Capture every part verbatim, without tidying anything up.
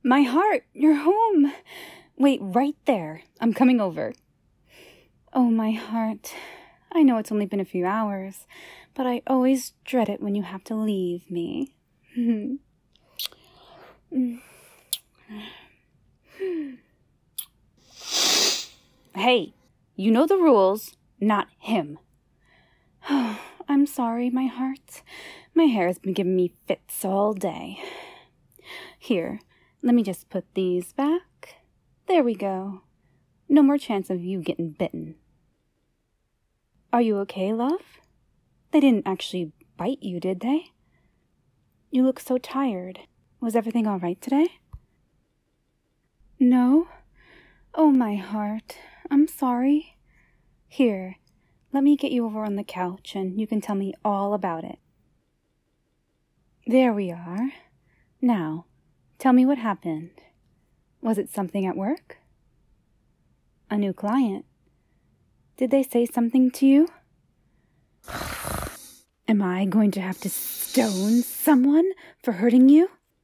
My heart, you're home. Wait right there. I'm coming over. Oh, my heart. I know it's only been a few hours, but I always dread it when you have to leave me. Hey, you know the rules, not him. I'm sorry, my heart. My hair has been giving me fits all day. Here, let me just put these back. There we go. No more chance of you getting bitten. Are you okay, love? They didn't actually bite you, did they? You look so tired. Was everything all right today? No? Oh, my heart. I'm sorry. Here, let me get you over on the couch and you can tell me all about it. There we are. Now, tell me what happened. Was it something at work? A new client? Did they say something to you? Am I going to have to stone someone for hurting you?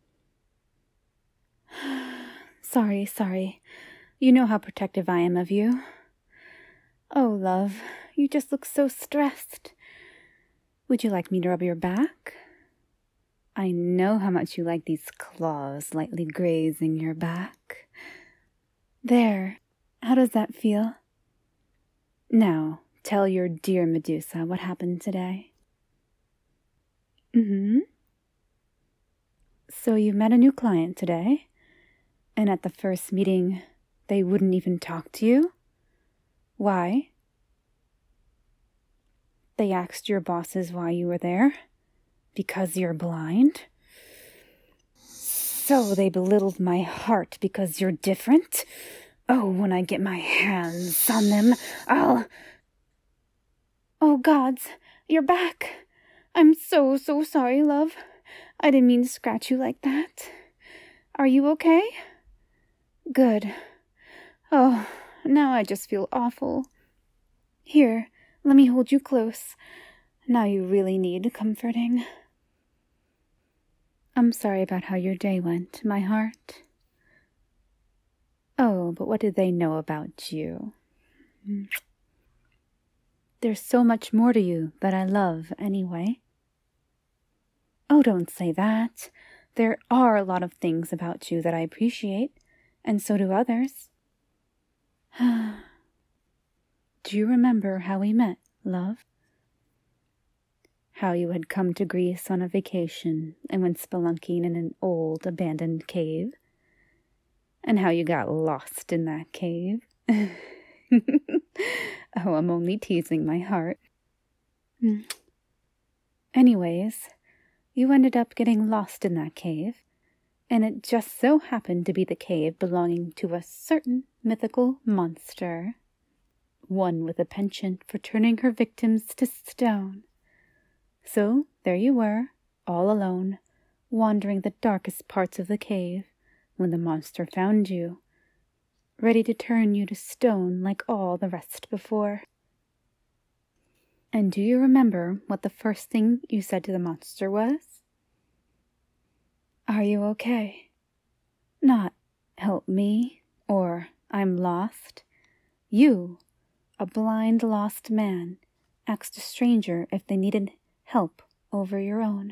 Sorry, sorry. You know how protective I am of you. Oh, love, you just look so stressed. Would you like me to rub your back? I know how much you like these claws lightly grazing your back. There, how does that feel? Now, tell your dear Medusa what happened today. Mm-hmm. So you met a new client today, and at the first meeting, they wouldn't even talk to you? Why? They asked your bosses why you were there? Because you're blind? So they belittled my heart because you're different? Oh, when I get my hands on them, I'll... Oh, gods, you're back. I'm so, so sorry, love. I didn't mean to scratch you like that. Are you okay? Good. Oh, now I just feel awful. Here, let me hold you close. Now you really need comforting. I'm sorry about how your day went, my heart. Oh, but what do they know about you? There's so much more to you that I love anyway. Oh, don't say that. There are a lot of things about you that I appreciate, and so do others. Do you remember how we met, love? How you had come to Greece on a vacation and went spelunking in an old abandoned cave? And how you got lost in that cave? Oh, I'm only teasing my heart. Anyways, you ended up getting lost in that cave, and it just so happened to be the cave belonging to a certain mythical monster. One with a penchant for turning her victims to stone. So there you were, all alone, wandering the darkest parts of the cave, when the monster found you, ready to turn you to stone like all the rest before. And do you remember what the first thing you said to the monster was? Are you okay? Not, help me, or I'm lost. You, a blind lost man, asked a stranger if they needed help over your own.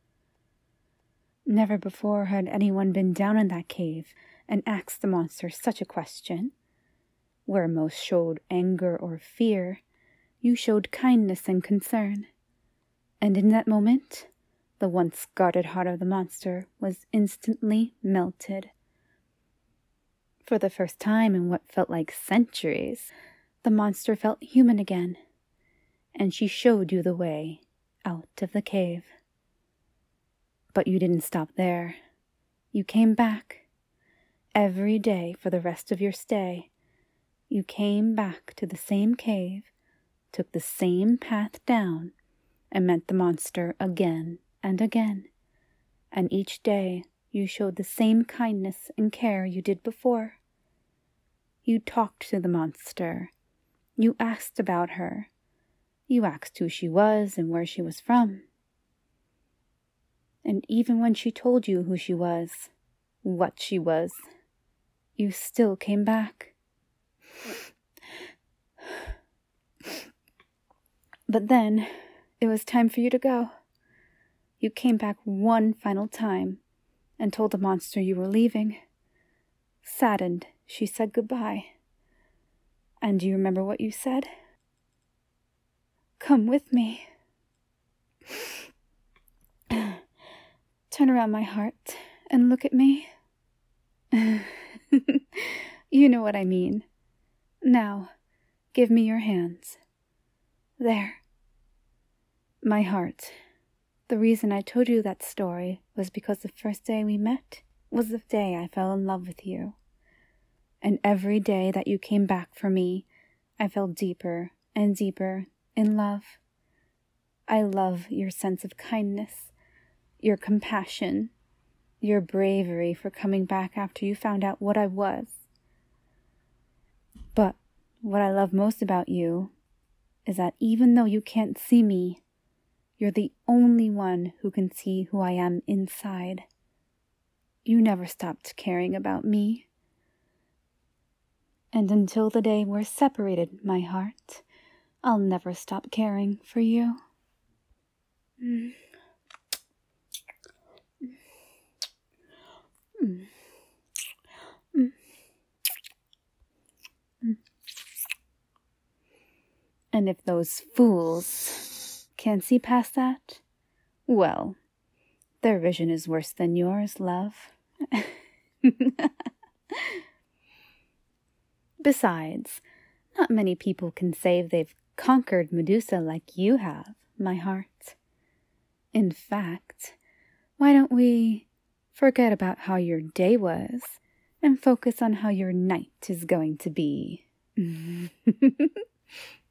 Never before had anyone been down in that cave and asked the monster such a question. Where most showed anger or fear, you showed kindness and concern. And in that moment, the once guarded heart of the monster was instantly melted. For the first time in what felt like centuries, the monster felt human again, and she showed you the way out of the cave. But you didn't stop there. You came back. Every day for the rest of your stay, you came back to the same cave, took the same path down, and met the monster again and again. And each day you showed the same kindness and care you did before. You talked to the monster. You asked about her. You asked who she was and where she was from. And even when she told you who she was, what she was, you still came back. But then, it was time for you to go. You came back one final time and told the monster you were leaving. Saddened, she said goodbye. And do you remember what you said? Come with me. Turn around, my heart, and look at me. You know what I mean. Now, give me your hands. There. My heart. The reason I told you that story was because the first day we met was the day I fell in love with you. And every day that you came back for me, I fell deeper and deeper in love. I love your sense of kindness, your compassion, your bravery for coming back after you found out what I was. But what I love most about you is that even though you can't see me, you're the only one who can see who I am inside. You never stopped caring about me. And until the day we're separated, my heart, I'll never stop caring for you. Mm. Mm. Mm. Mm. And if those fools can't see past that, well, their vision is worse than yours, love. Besides, not many people can say they've conquered Medusa like you have, my heart. In fact, why don't we forget about how your day was and focus on how your night is going to be?